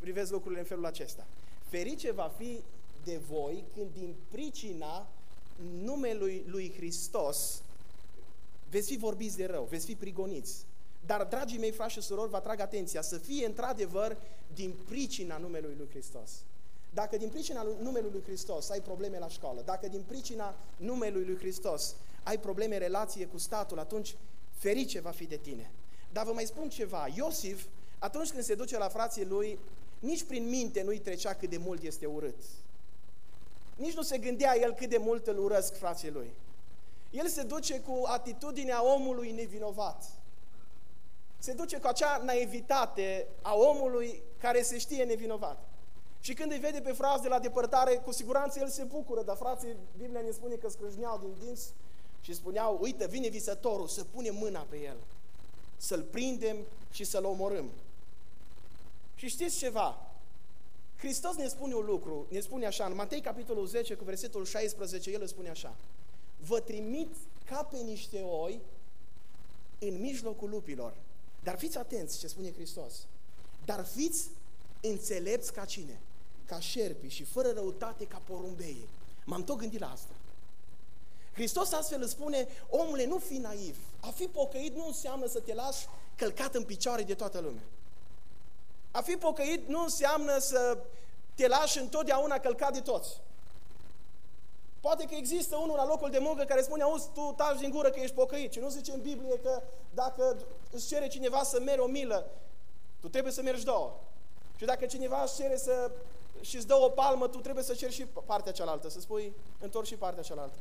privesc lucrurile în felul acesta. Ferice va fi de voi când din pricina numelui lui Hristos veți fi vorbiți de rău, veți fi prigoniți. Dar, dragii mei frați și surori, vă atrag atenția, să fie într-adevăr din pricina numelui lui Hristos. Dacă din pricina numelui lui Hristos ai probleme la școală, dacă din pricina numelui lui Hristos ai probleme în relație cu statul, atunci ferice va fi de tine. Dar vă mai spun ceva, Iosif, atunci când se duce la frații lui, nici prin minte nu-i trecea cât de mult este urât. Nici nu se gândea el cât de mult îl urăsc frații lui. El se duce cu atitudinea omului nevinovat. Se duce cu acea naivitate a omului care se știe nevinovat. Și când îi vede pe frați de la depărtare, cu siguranță el se bucură, dar frații, Biblia ne spune că scrâșneau din dinți și spuneau, uite, vine visătorul, să punem mâna pe el, să-l prindem și să-l omorâm. Și știți ceva? Hristos ne spune un lucru, ne spune așa, în Matei capitolul 10 cu versetul 16, el îi spune așa, vă trimit ca pe niște oi în mijlocul lupilor. Dar fiți atenți ce spune Hristos. Dar fiți înțelepți ca cine? Ca șerpii și fără răutate ca porumbeii. M-am tot gândit la asta. Hristos astfel îți spune, omule, nu fi naiv. A fi pocăit nu înseamnă să te lași călcat în picioare de toată lumea. A fi pocăit nu înseamnă să te lași întotdeauna călcat de toți. Poate că există unul la locul de muncă care spune, auzi, tu taci din gură că ești pocăit. Și nu zice în Biblie că dacă îți cere cineva să mergi o milă, tu trebuie să mergi două. Și dacă cineva îți cere și îți dă o palmă, tu trebuie să ceri și partea cealaltă, să spui, întorci și partea cealaltă.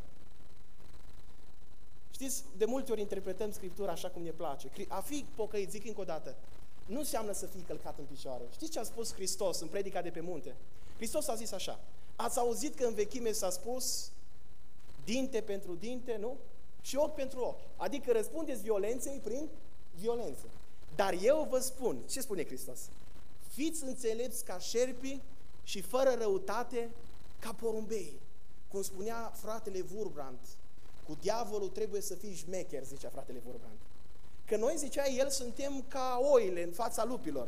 Știți, de multe ori interpretăm Scriptura așa cum ne place. A fi pocăit, zic încă o dată, nu înseamnă să fii călcat în picioare. Știți ce a spus Hristos în predica de pe munte? Hristos a zis așa, ați auzit că în vechime s-a spus dinte pentru dinte, nu? Și ochi pentru ochi. Adică răspundeți violenței prin violență. Dar eu vă spun, ce spune Hristos? Fiți înțelepți ca șerpii și fără răutate ca porumbei. Cum spunea fratele Wurbrand, cu diavolul trebuie să fii șmecher, zicea fratele Wurbrand. Că noi, zicea el, suntem ca oile în fața lupilor.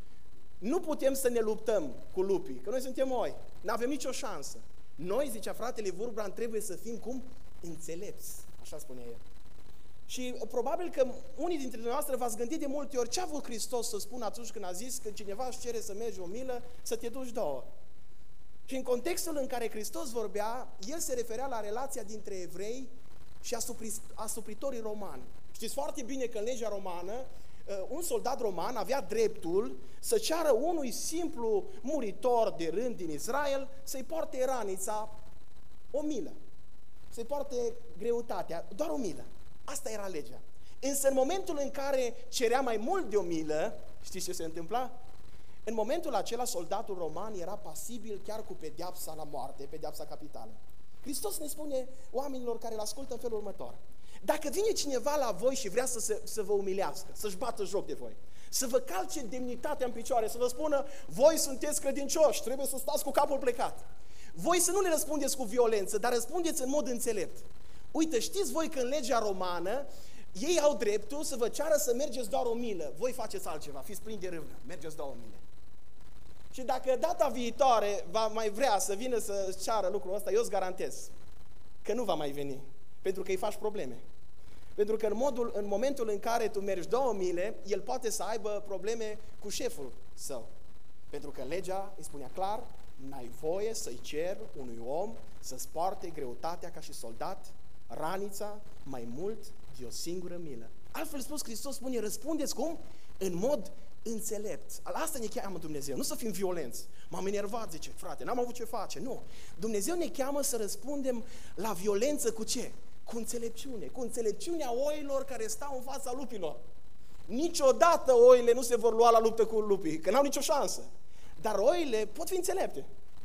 Nu putem să ne luptăm cu lupii, că noi suntem oi. N-avem nicio șansă. Noi, zicea fratele Wurbrand, trebuie să fim cum? Înțelepți. Așa spunea el. Și probabil că unii dintre dumneavoastră v-ați gândit de multe ori ce a vrut Hristos să spună atunci când a zis că cineva își cere să mergi o milă, să te duci două. Și în contextul în care Hristos vorbea, el se referea la relația dintre evrei și asupritorii romani. Știți foarte bine că în legea romană, un soldat roman avea dreptul să ceară unui simplu muritor de rând din Israel să-i poarte ranița o milă. Să-i poarte greutatea, doar o milă. Asta era legea. Însă în momentul în care cerea mai mult de o milă, știți ce se întâmpla? În momentul acela soldatul roman era pasibil chiar cu pedeapsa la moarte, pedeapsa capitală. Hristos ne spune oamenilor care îl ascultă în felul următor. Dacă vine cineva la voi și vrea să vă umilească, să-și bată joc de voi, să vă calce demnitatea în picioare, să vă spună, voi sunteți credincioși, trebuie să stați cu capul plecat. Voi să nu le răspundeți cu violență, dar răspundeți în mod înțelept. Uite, știți voi că în legea romană ei au dreptul să vă ceară să mergeți doar o milă. Voi faceți altceva, fiți plini de râvnă, mergeți doar o milă. Și dacă data viitoare va mai vrea să vină să ceară lucrul ăsta, eu îți garantez că nu va mai veni, pentru că îi faci probleme. Pentru că în momentul în care tu mergi 2 mile, el poate să aibă probleme cu șeful său. Pentru că legea îi spunea clar, n-ai voie să-i cer unui om să-ți poarte greutatea ca și soldat, ranița, mai mult de o singură milă. Altfel spus, Hristos spune, răspundeți cum? În mod înțelept. Asta ne cheamă Dumnezeu, nu să fim violenți. M-am enervat, zice, frate, n-am avut ce face. Nu. Dumnezeu ne cheamă să răspundem la violență cu ce? Cu înțelepciune. Cu înțelepciunea oilor care stau în fața lupilor. Niciodată oile nu se vor lua la luptă cu lupii, că n-au nicio șansă. Dar oile pot fi înțelepte.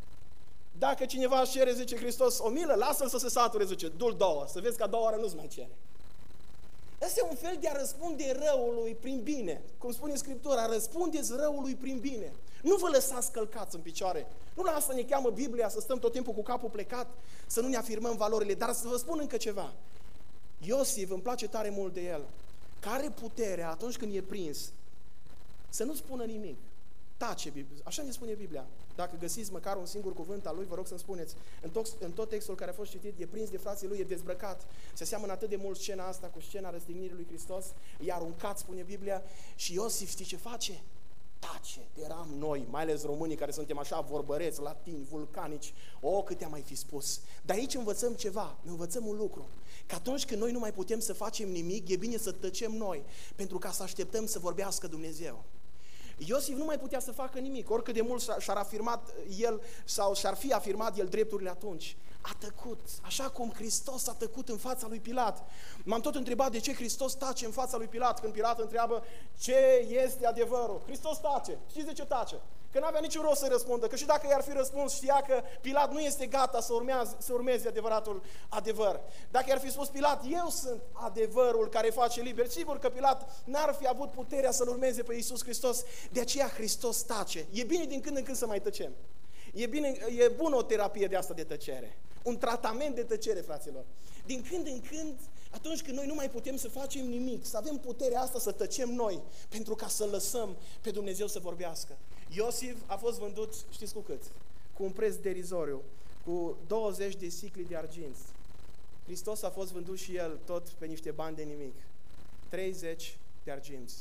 Dacă cineva își cere, zice Hristos, o milă, lasă-l să se sature, zice, du-l 2, să vezi că a 2 ori nu-ți mai cere. Asta e un fel de a răspunde răului prin bine. Cum spune Scriptura, răspundeți răului prin bine. Nu vă lăsați călcați în picioare. Nu la asta ne cheamă Biblia, să stăm tot timpul cu capul plecat, să nu ne afirmăm valorile. Dar să vă spun încă ceva. Iosif, îmi place tare mult de el, că are puterea atunci când e prins să nu spună nimic. tace. Așa ne spune Biblia. Dacă găsiți măcar un singur cuvânt al lui, vă rog să-mi spuneți. În tot textul care a fost citit, e prins de frații lui, e dezbrăcat. Se seamănă atât de mult scena asta cu scena răstignirii lui Hristos. E aruncat, spune Biblia. Și Iosif, știi ce face? Tace. Eram noi, mai ales românii care suntem așa vorbăreți, latini, vulcanici. Câte am mai fi spus. Dar aici învățăm ceva. Învățăm un lucru. Că atunci când noi nu mai putem să facem nimic, e bine să tăcem noi. Pentru ca să așteptăm să vorbească Dumnezeu. Iosif nu mai putea să facă nimic, oricât de mult și-ar afirmat el sau și-ar fi afirmat el drepturile atunci. A tăcut, așa cum Hristos a tăcut în fața lui Pilat. M-am tot întrebat de ce Hristos tace în fața lui Pilat, când Pilat întreabă ce este adevărul. Hristos tace. Știți de ce tace? Că n-avea niciun rost să răspundă, că și dacă i-ar fi răspuns, știa că Pilat nu este gata să urmeze adevăratul adevăr. Dacă i-ar fi spus Pilat, eu sunt adevărul care face liber, sigur că Pilat n-ar fi avut puterea să-L urmeze pe Iisus Hristos, de aceea Hristos tace. E bine din când în când să mai tăcem. E bună o terapie de asta de tăcere. Un tratament de tăcere, fraților. Din când în când, atunci când noi nu mai putem să facem nimic, să avem puterea asta să tăcem noi, pentru ca să lăsăm pe Dumnezeu să vorbească. Iosif a fost vândut, știți cu cât? Cu un preț derizoriu, cu 20 de sicli de argint. Hristos a fost vândut și El tot pe niște bani de nimic. 30 de arginți.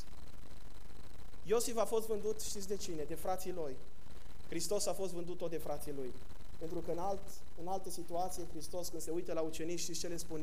Iosif a fost vândut, știți de cine? De frații lui. Hristos a fost vândut tot de frații lui. Pentru că în altă situație, Hristos, când se uită la ucenici, știți ce le spune?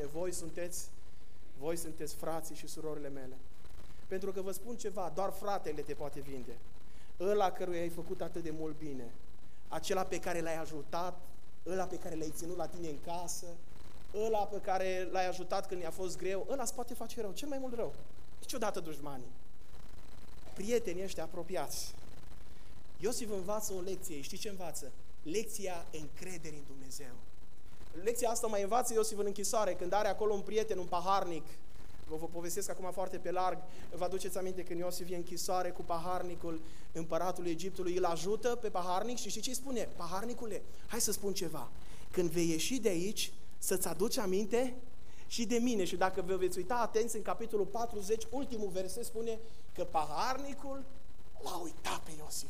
Voi sunteți frații și surorile mele. Pentru că vă spun ceva, doar fratele te poate vinde. Ăla căruia ai făcut atât de mult bine, acela pe care l-ai ajutat, ăla pe care l-ai ținut la tine în casă, ăla pe care l-ai ajutat când i-a fost greu, ăla îți poate face rău, cel mai mult rău. Niciodată dușmanii. Prietenii ăștia apropiați. Iosif învață o lecție. Știi ce învață? Lecția încrederii în Dumnezeu. Lecția asta mai învață Iosif în închisoare, când are acolo un prieten, un paharnic. Vă povestesc acum foarte pe larg. Vă aduceți aminte când Iosif e în închisoare cu paharnicul împăratului Egiptului, îl ajută pe paharnic și știi ce îi spune? Paharnicule, hai să spun ceva. Când vei ieși de aici, să-ți aduci aminte și de mine. Și dacă vă veți uita atenți, în capitolul 40, ultimul verset spune că paharnicul l-a uitat pe Iosif.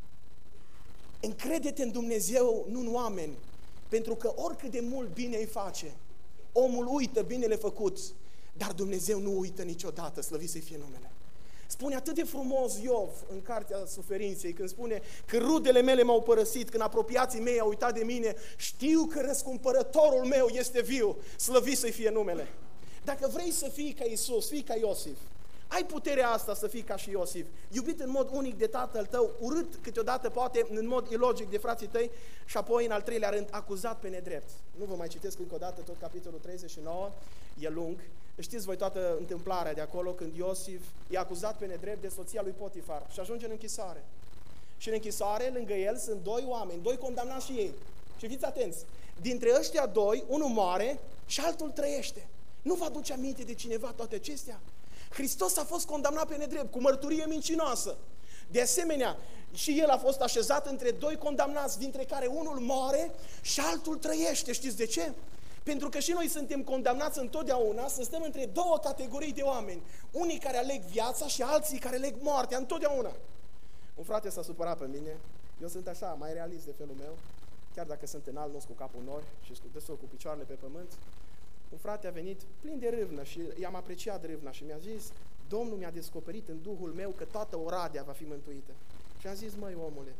Încrede-te în Dumnezeu, nu în oameni, pentru că oricât de mult bine îi face, omul uită binele făcut, dar Dumnezeu nu uită niciodată, slăvit să-i fie numele. Spune atât de frumos Iov în Cartea Suferinței, când spune că rudele mele m-au părăsit, când apropiații mei au uitat de mine, știu că răscumpărătorul meu este viu, slăvit să-i fie numele. Dacă vrei să fii ca Iisus, fii ca Iosif, ai puterea asta să fii ca și Iosif, iubit în mod unic de tatăl tău, urât câteodată poate în mod ilogic de frații tăi și apoi în al treilea rând acuzat pe nedrept. Nu vă mai citesc încă o dată tot capitolul 39, e lung. Știți voi toată întâmplarea de acolo când Iosif e acuzat pe nedrept de soția lui Potifar și ajunge în închisoare. Și în închisoare, lângă el, sunt doi oameni, doi condamnați și ei. Și fiți atenți, dintre ăștia doi, unul moare și altul trăiește. Nu vă aduce aminte de cineva toate acestea? Hristos a fost condamnat pe nedrept, cu mărturie mincinoasă. De asemenea, și el a fost așezat între doi condamnați, dintre care unul moare și altul trăiește. Știți de ce? Pentru că și noi suntem condamnați întotdeauna să stăm între două categorii de oameni. Unii care aleg viața și alții care aleg moartea, întotdeauna. Un frate s-a supărat pe mine, eu sunt așa, mai realist de felul meu, chiar dacă sunt înalt, nu cu capul nori și desul cu picioarele pe pământ. Un frate a venit plin de râvnă și i-am apreciat râvna și mi-a zis: Domnul mi-a descoperit în Duhul meu că toată Oradea va fi mântuită. Și am zis: măi omule,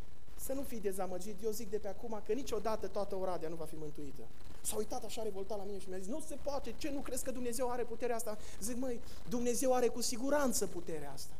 să nu fii dezamăgit, eu zic de pe acum că niciodată toată Oradea nu va fi mântuită. S-a uitat așa revoltat la mine și mi-a zis: nu se poate, ce, nu crezi că Dumnezeu are puterea asta? Zic: măi, Dumnezeu are cu siguranță puterea asta.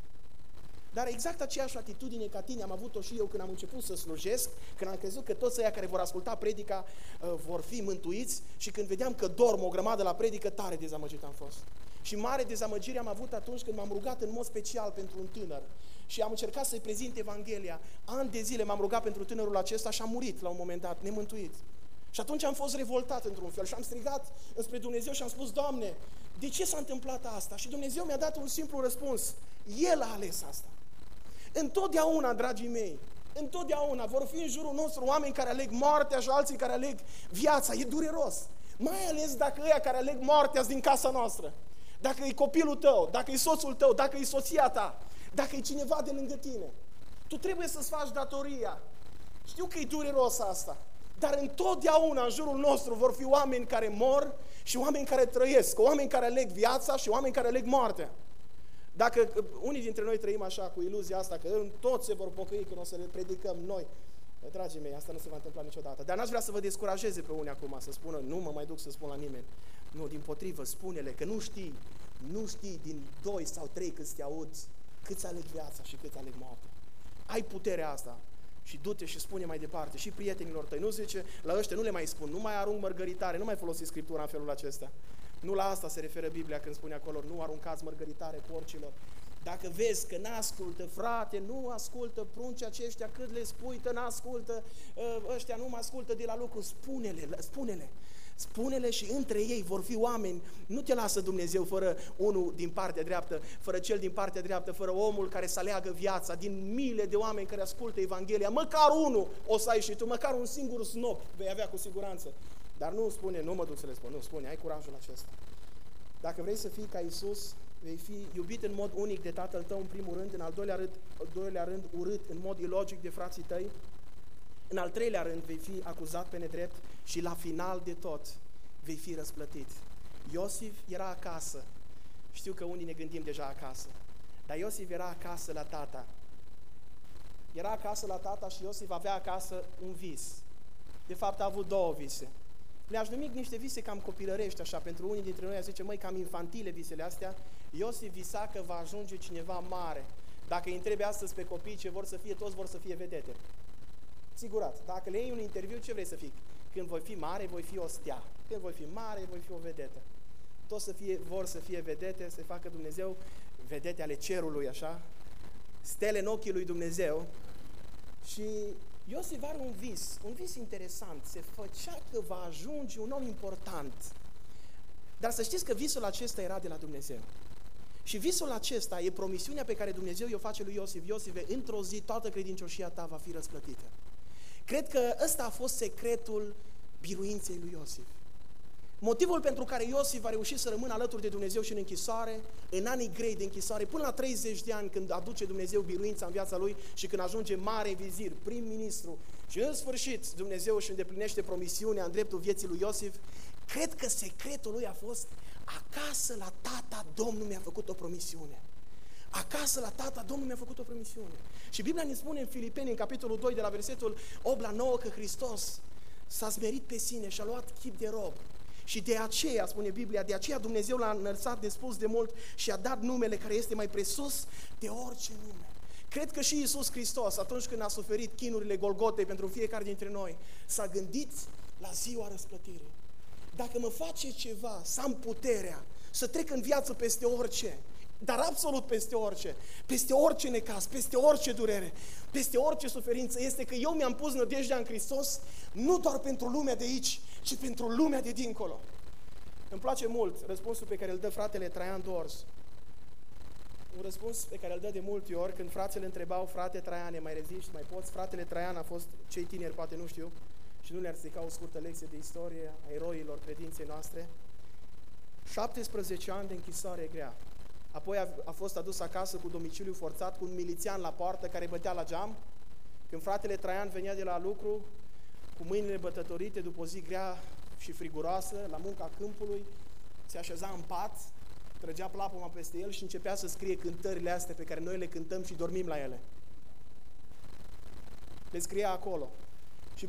Dar exact aceeași atitudine ca tine am avut-o și eu când am început să slujesc, când am crezut că toți ăia care vor asculta predica vor fi mântuiți și când vedeam că dorm o grămadă la predică, tare dezamăgit am fost. Și mare dezamăgire am avut atunci când m-am rugat în mod special pentru un tânăr și am încercat să-i prezint Evanghelia. Ani de zile m-am rugat pentru tânărul acesta și a murit la un moment dat, nemântuit. Și atunci am fost revoltat într-un fel și am strigat înspre Dumnezeu și am spus: Doamne, de ce s-a întâmplat asta? Și Dumnezeu mi-a dat un simplu răspuns: El a ales asta. Întotdeauna, dragii mei, întotdeauna vor fi în jurul nostru oameni care aleg moartea și alții care aleg viața. E dureros. Mai ales dacă ăia care aleg moartea din casa noastră. Dacă e copilul tău, dacă e soțul tău, dacă e soția ta, dacă e cineva de lângă tine. Tu trebuie să-ți faci datoria. Știu că e dureros asta, dar întotdeauna în jurul nostru vor fi oameni care mor și oameni care trăiesc, oameni care aleg viața și oameni care aleg moartea. Dacă unii dintre noi trăim așa, cu iluzia asta, că toți se vor pocăi când o să le predicăm noi, dragii mei, asta nu se va întâmpla niciodată. Dar n-aș vrea să vă descurajeze pe unii acum, să spună, nu mă mai duc să spun la nimeni. Nu, dimpotrivă, spune-le că nu știi din 2 sau 3 câți te auzi, câți aleg viața și câți aleg moartea. Ai puterea asta și du-te și spune mai departe și prietenilor tăi. Nu zice, la ăștia nu le mai spun, nu mai arunc mărgăritare, nu mai folosi Scriptura în felul acesta. Nu la asta se referă Biblia când spune acolo, nu aruncați mărgăritare porcilor. Dacă vezi că n-ascultă, frate, nu ascultă pruncii aceștia, cât le spui, n-ascultă, ăștia nu mă ascultă de la lucru, spune-le și între ei vor fi oameni. Nu te lasă Dumnezeu fără unul din partea dreaptă, fără cel din partea dreaptă, fără omul care să aleagă viața, din miile de oameni care ascultă Evanghelia, măcar unul o să ai și tu, măcar un singur snop vei avea cu siguranță. Dar nu spune, nu mă duc să le spun, nu spune, ai curajul acesta. Dacă vrei să fii ca Iisus, vei fi iubit în mod unic de Tatăl tău în primul rând, în al doilea rând urât în mod ilogic de frații tăi, în al treilea rând vei fi acuzat pe nedrept și la final de tot vei fi răsplătit. Iosif era acasă, știu că unii ne gândim deja acasă, dar Iosif era acasă la tata. Era acasă la tata și Iosif avea acasă un vis. De fapt a avut 2 vise. Le-aș numi niște vise cam copilărești, așa, pentru unii dintre noi, zice, măi, cam infantile visele astea. Iosif visa că va ajunge cineva mare. Dacă îi întrebi astăzi pe copii ce vor să fie, toți vor să fie vedete. Sigurat, dacă le iei un interviu, ce vrei să fii? Când voi fi mare, voi fi o stea. Când voi fi mare, voi fi o vedetă. Toți vor să fie vedete, să facă Dumnezeu vedete ale cerului, așa, stele în ochii lui Dumnezeu. Și Iosif are un vis interesant, se făcea că va ajunge un om important. Dar să știți că visul acesta era de la Dumnezeu. Și visul acesta e promisiunea pe care Dumnezeu i-o face lui Iosif. Iosife, într-o zi toată credincioșia ta va fi răsplătită. Cred că ăsta a fost secretul biruinței lui Iosif. Motivul pentru care Iosif a reușit să rămână alături de Dumnezeu și în închisoare, în anii grei de închisoare, până la 30 de ani, când aduce Dumnezeu biruința în viața lui și când ajunge mare vizir, prim-ministru, și în sfârșit Dumnezeu își îndeplinește promisiunea în dreptul vieții lui Iosif, cred că secretul lui a fost: acasă la tata Domnul mi-a făcut o promisiune. Acasă la tata Domnul mi-a făcut o promisiune. Și Biblia ne spune în Filipeni, în capitolul 2, de la versetul 8 la 9, că Hristos s-a smerit pe sine și a luat chip de rob. Și de aceea, spune Biblia, de aceea Dumnezeu l-a înălțat de spus de mult și a dat numele care este mai presus de orice nume. Cred că și Iisus Hristos, atunci când a suferit chinurile Golgotei pentru fiecare dintre noi, s-a gândit la ziua răsplătirii. Dacă mă face ceva să am puterea să trec în viață peste orice, dar absolut peste orice necaz, peste orice durere, peste orice suferință, este că eu mi-am pus nădejdea în Hristos, nu doar pentru lumea de aici, ci pentru lumea de dincolo. Îmi place mult răspunsul pe care îl dă fratele Traian Dors. Un răspuns pe care îl dă de multe ori când fratele întrebau: frate Traiane, mai reziști, mai poți? Fratele Traian a fost, cei tineri poate nu știu, și nu le-ar strica o scurtă lecție de istorie a eroilor credinței noastre. 17 ani de închisoare grea. Apoi a fost adus acasă cu domiciliu forțat, cu un milițian la poartă care bătea la geam. Când fratele Traian venea de la lucru, cu mâinile bătătorite după o zi grea și friguroasă, la munca câmpului, se așeza în pat, trăgea plapuma peste el și începea să scrie cântările astea pe care noi le cântăm și dormim la ele. Le scria acolo. Și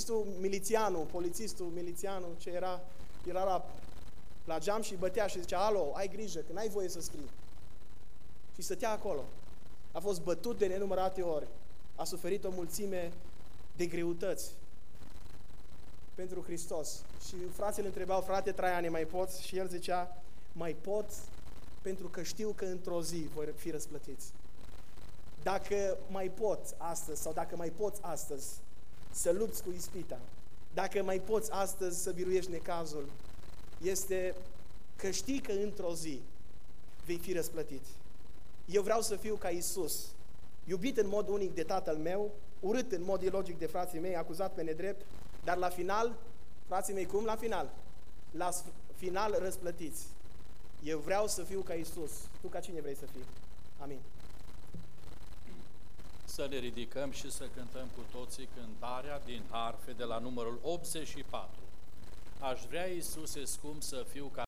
milițianul ce era la geam și bătea și zicea: alo, ai grijă, că n-ai voie să scrii. Și stătea acolo. A fost bătut de nenumărate ori. A suferit o mulțime de greutăți pentru Hristos. Și frații îl întrebau: frate Traiane, mai poți? Și el zicea: mai pot, pentru că știu că într-o zi voi fi răsplătiți. Dacă mai pot astăzi, sau dacă mai poți astăzi să lupți cu ispita, dacă mai poți astăzi să biruiești necazul, este că știi că într-o zi vei fi răsplătit. Eu vreau să fiu ca Iisus, iubit în mod unic de Tatăl meu, urât în mod ilogic de frații mei, acuzat pe nedrept, dar la final, frații mei, cum la final? La final răsplătiți. Eu vreau să fiu ca Iisus. Tu ca cine vrei să fii? Amin. Să ne ridicăm și să cântăm cu toții cântarea din harfe de la numărul 84. Aș vrea, Iisuse scump, să fiu ca